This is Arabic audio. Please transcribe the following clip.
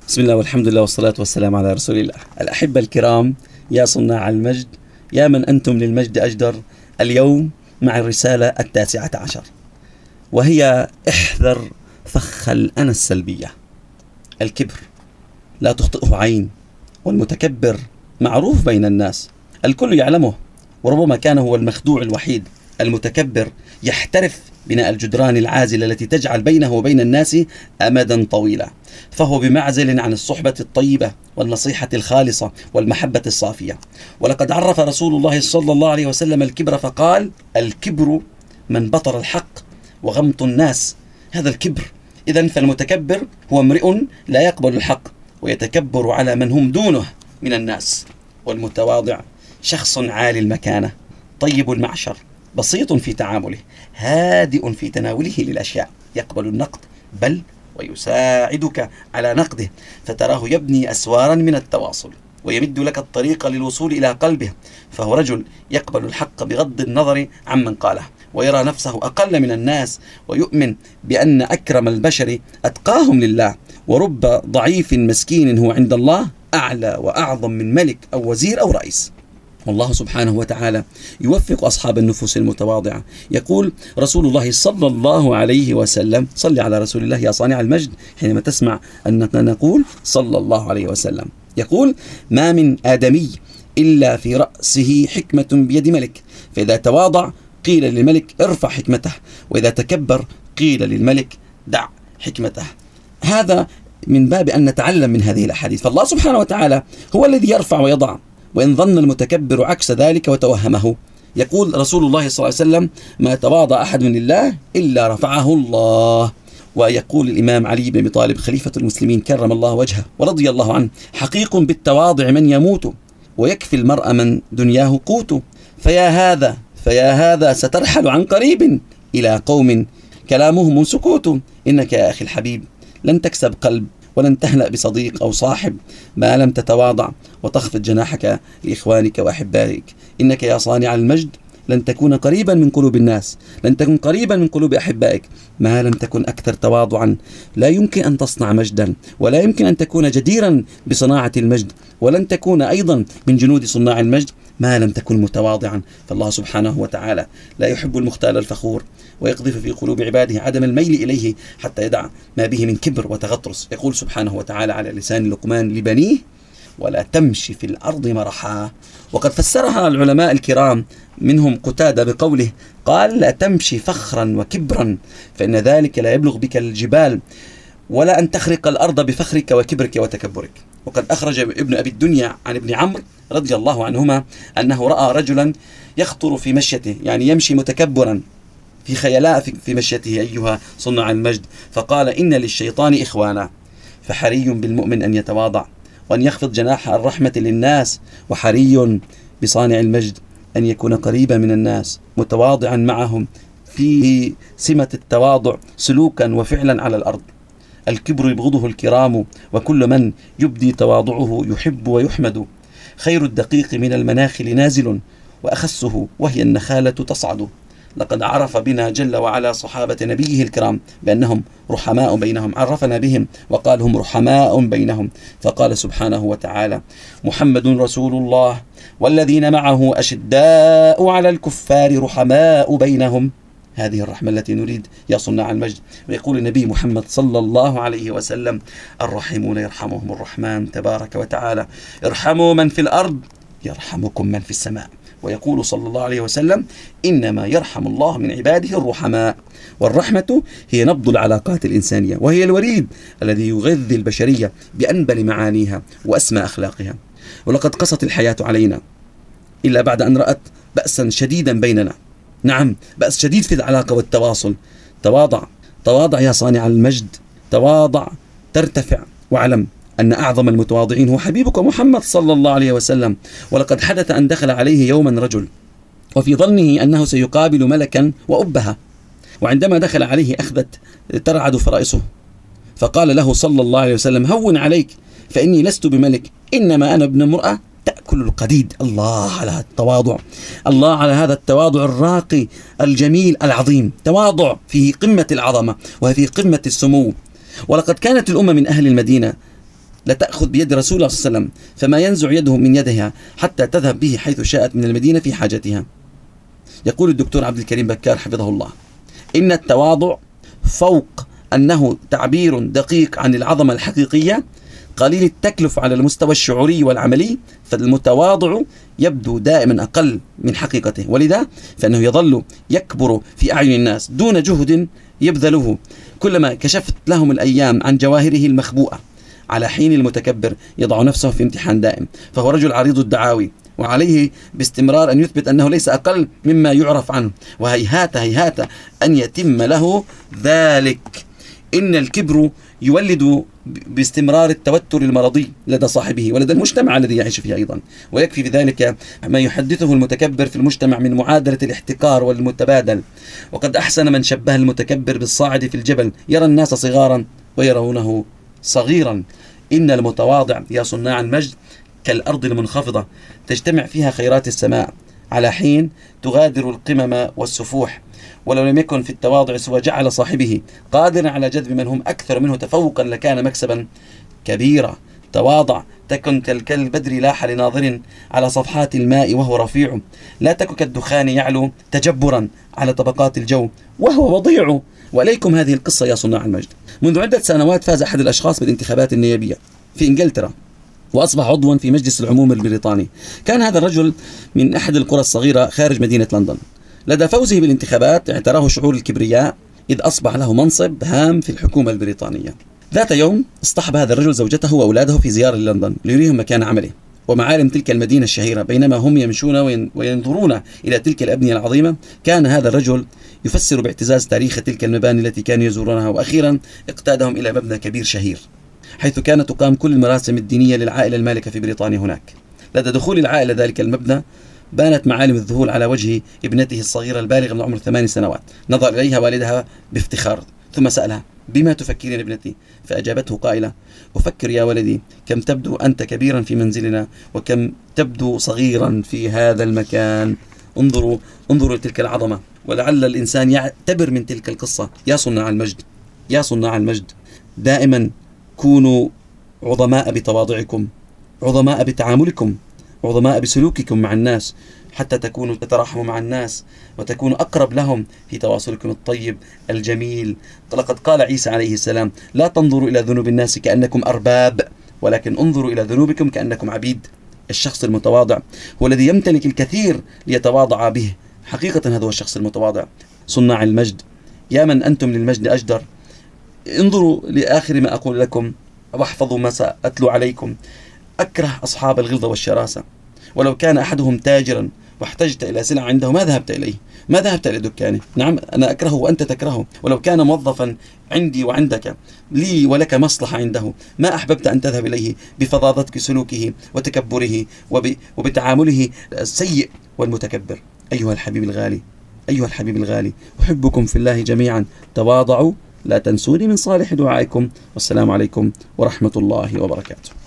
بسم الله والحمد لله والصلاة والسلام على رسول الله. الأحبة الكرام، يا صناع المجد، يا من أنتم للمجد أجدر، اليوم مع الرسالة 19، وهي احذر فخ الأنا السلبية. الكبر لا تخطئه عين، والمتكبر معروف بين الناس، الكل يعلمه، وربما كان هو المخدوع الوحيد. المتكبر يحترف بناء الجدران العازلة التي تجعل بينه وبين الناس أمدا طويلا، فهو بمعزل عن الصحبة الطيبة والنصيحة الخالصة والمحبة الصافية. ولقد عرف رسول الله صلى الله عليه وسلم الكبر فقال: الكبر من بطر الحق وغمط الناس. هذا الكبر. إذن فالمتكبر هو امرئ لا يقبل الحق ويتكبر على من هم دونه من الناس. والمتواضع شخص عالي المكانة، طيب المعشر، بسيط في تعامله، هادئ في تناوله للأشياء، يقبل النقد بل ويساعدك على نقده، فتراه يبني أسوارا من التواصل ويمد لك الطريق للوصول إلى قلبه. فهو رجل يقبل الحق بغض النظر عمن قاله، ويرى نفسه أقل من الناس، ويؤمن بأن أكرم البشر أتقاهم لله، ورب ضعيف مسكين هو عند الله أعلى وأعظم من ملك أو وزير أو رئيس. والله سبحانه وتعالى يوفق أصحاب النفوس المتواضعة. يقول رسول الله صلى الله عليه وسلم: صل على رسول الله يا صانع المجد حينما تسمع أننا نقول صلى الله عليه وسلم. يقول: ما من آدمي إلا في رأسه حكمة بيد ملك، فإذا تواضع قيل للملك ارفع حكمته، وإذا تكبر قيل للملك دع حكمته. هذا من باب أن نتعلم من هذه الأحاديث. فالله سبحانه وتعالى هو الذي يرفع ويضع، وإن ظن المتكبر عكس ذلك وتوهمه. يقول رسول الله صلى الله عليه وسلم: ما تواضع أحد من الله إلا رفعه الله. ويقول الإمام علي بن أبي طالب خليفة المسلمين كرم الله وجهه ورضي الله عنه: حقيق بالتواضع من يموت، ويكفي المرء من دنياه قوت. فيا هذا سترحل عن قريب إلى قوم كلامهم سكوت. إنك يا أخي الحبيب لن تكسب قلب ولن تهنأ بصديق أو صاحب ما لم تتواضع وتخفض جناحك لإخوانك وأحبائك. إنك يا صانع المجد لن تكون قريبا من قلوب الناس، لن تكون قريبا من قلوب أحبائك ما لم تكن أكثر تواضعا. لا يمكن أن تصنع مجدا، ولا يمكن أن تكون جديرا بصناعة المجد، ولن تكون أيضا من جنود صناع المجد ما لم تكن متواضعا. فالله سبحانه وتعالى لا يحب المختال الفخور، ويقذف في قلوب عباده عدم الميل إليه حتى يدع ما به من كبر وتغطرس. يقول سبحانه وتعالى على لسان لقمان لبنيه: ولا تمشي في الأرض مرحا. وقد فسرها العلماء الكرام منهم قتادة بقوله: قال: لا تمشي فخرا وكبرا، فإن ذلك لا يبلغ بك الجبال، ولا أن تخرق الأرض بفخرك وكبرك وتكبرك. وقد أخرج ابن أبي الدنيا عن ابن عمرو رضي الله عنهما أنه رأى رجلا يخطر في مشيته، يعني يمشي متكبرا في خيلاء في مشيته أيها صنع المجد، فقال: إن للشيطان إخوانا، فحري بالمؤمن أن يتواضع وأن يخفض جناح الرحمة للناس، وحري بصانع المجد أن يكون قريبا من الناس متواضعا معهم، فيه سمة التواضع سلوكا وفعلا على الأرض. الكبر يبغضه الكرام، وكل من يبدي تواضعه يحب ويحمد. خير الدقيق من المناخل نازل، وأخسه وهي النخالة تصعد. لقد عرف بنا جل وعلا صحابة نبيه الكرام بأنهم رحماء بينهم، عرفنا بهم وقال: هم رحماء بينهم. فقال سبحانه وتعالى: محمد رسول الله والذين معه أشداء على الكفار رحماء بينهم. هذه الرحمة التي نريد يا صناع المجد. ويقول النبي محمد صلى الله عليه وسلم: الراحمون يرحمهم الرحمن تبارك وتعالى، ارحموا من في الأرض يرحمكم من في السماء. ويقول صلى الله عليه وسلم: إنما يرحم الله من عباده الرحماء. والرحمة هي نبض العلاقات الإنسانية، وهي الوريد الذي يغذي البشرية بأنبل معانيها وأسمى أخلاقها. ولقد قست الحياة علينا إلا بعد أن رأت بأسا شديدا بيننا. نعم، بأس شديد في العلاقة والتواصل. تواضع يا صانع المجد، تواضع ترتفع، واعلم أن أعظم المتواضعين هو حبيبك محمد صلى الله عليه وسلم. ولقد حدث أن دخل عليه يوما رجل، وفي ظنه أنه سيقابل ملكا وأبها، وعندما دخل عليه أخذت ترعد فرائسه، فقال له صلى الله عليه وسلم: هون عليك، فإني لست بملك، إنما أنا ابن امرأة تأكل القديد. الله على التواضع، الله على هذا التواضع الراقي الجميل العظيم، تواضع فيه قمة العظمة وفي قمة السمو. ولقد كانت الأمة من أهل المدينة لتأخذ بيد رسول الله صلى الله عليه وسلم، فما ينزع يده من يدها حتى تذهب به حيث شاءت من المدينة في حاجتها. يقول الدكتور عبد الكريم بكار حفظه الله: إن التواضع فوق أنه تعبير دقيق عن العظمة الحقيقية قليل التكلف على المستوى الشعوري والعملي، فالمتواضع يبدو دائما أقل من حقيقته، ولذا فإنه يظل يكبر في أعين الناس دون جهد يبذله. كلما كشفت لهم الأيام عن جواهره المخبوءة، على حين المتكبر يضع نفسه في امتحان دائم، فهو رجل عريض الدعاوي، وعليه باستمرار أن يثبت أنه ليس أقل مما يعرف عنه، وهيهات هيهات أن يتم له ذلك. إن الكبر يولد باستمرار التوتر المرضي لدى صاحبه ولدى المجتمع الذي يعيش فيه أيضا، ويكفي في ذلك ما يحدثه المتكبر في المجتمع من معادلة الاحتقار والمتبادل. وقد أحسن من شبه المتكبر بالصاعد في الجبل، يرى الناس صغارا ويرونه صغيرا. إن المتواضع يا صناع المجد كالأرض المنخفضة تجتمع فيها خيرات السماء، على حين تغادر القمم والسفوح، ولو لم يكن في التواضع سوى جعل صاحبه قادرا على جذب من هم أكثر منه تفوقا لكان مكسبا كبيرا. تواضع تكن كالبدر لاح لناظر على صفحات الماء وهو رفيع، لا تكن كالدخان يعلو تجبرا على طبقات الجو وهو وضيع. وإليكم هذه القصة يا صناع المجد. منذ عدة سنوات فاز أحد الأشخاص بالانتخابات النيابية في إنجلترا، وأصبح عضوا في مجلس العموم البريطاني. كان هذا الرجل من أحد القرى الصغيرة خارج مدينة لندن. لدى فوزه بالانتخابات اعتراه شعور الكبرياء، إذ أصبح له منصب هام في الحكومة البريطانية. ذات يوم اصطحب هذا الرجل زوجته وأولاده في زيارة لندن ليريهم مكان عمله ومعالم تلك المدينة الشهيرة. بينما هم يمشون وينظرون إلى تلك الأبنية العظيمة، كان هذا الرجل يفسر باعتزاز تاريخ تلك المباني التي كانوا يزورونها. وأخيرا اقتادهم إلى مبنى كبير شهير، حيث كانت تقام كل المراسم الدينية للعائلة المالكة في بريطانيا هناك. لدى دخول العائلة ذلك المبنى بانت معالم الذهول على وجه ابنته الصغيرة البالغة من عمر 8 سنوات. نظر إليها والدها بافتخار، ثم سألها: بما تفكرين ابنتي؟ فأجابته قائلة: أفكر يا ولدي كم تبدو أنت كبيرا في منزلنا، وكم تبدو صغيرا في هذا المكان. انظروا لتلك العظمة، ولعل الإنسان يعتبر من تلك القصة. يا صناع المجد، يا صناع المجد، دائما كونوا عظماء بتواضعكم، عظماء بتعاملكم، عظماء بسلوككم مع الناس، حتى تكونوا تتراحموا مع الناس وتكونوا أقرب لهم في تواصلكم الطيب الجميل. لقد قال عيسى عليه السلام: لا تنظروا إلى ذنوب الناس كأنكم أرباب، ولكن انظروا إلى ذنوبكم كأنكم عبيد. الشخص المتواضع هو الذي يمتلك الكثير ليتواضع به. حقيقة هذا هو الشخص المتواضع. صناع المجد، يا من أنتم للمجد أجدر، انظروا لآخر ما أقول لكم واحفظوا ما سأتلو عليكم. أكره أصحاب الغلظة والشراسة. ولو كان أحدهم تاجرا واحتجت إلى سلعة عنده، ما ذهبت إليه؟ ما ذهبت إلى دكانه؟ نعم، أنا أكرهه وأنت تكرهه. ولو كان موظفا عندي وعندك، لي ولك مصلحة عنده، ما أحببت أن تذهب إليه بفظاظة سلوكه وتكبره وبتعامله السيء والمتكبر. أيها الحبيب الغالي، أيها الحبيب الغالي، أحبكم في الله جميعا. تواضعوا، لا تنسوني من صالح دعائكم. والسلام عليكم ورحمة الله وبركاته.